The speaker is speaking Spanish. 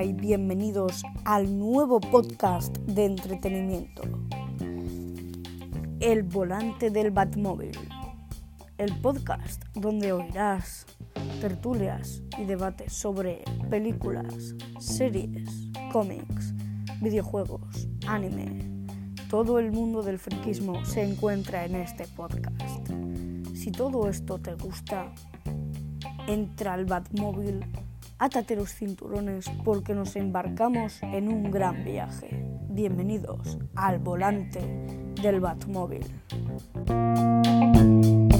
y bienvenidos al nuevo podcast de entretenimiento, El Volante del Batmóvil, el podcast donde oirás tertulias y debates sobre películas, series, cómics, videojuegos, anime. Todo el mundo del friquismo se encuentra en este podcast. Si todo esto te gusta, entra al Batmóvil, átate los cinturones porque nos embarcamos en un gran viaje. Bienvenidos al Volante del Batmóvil.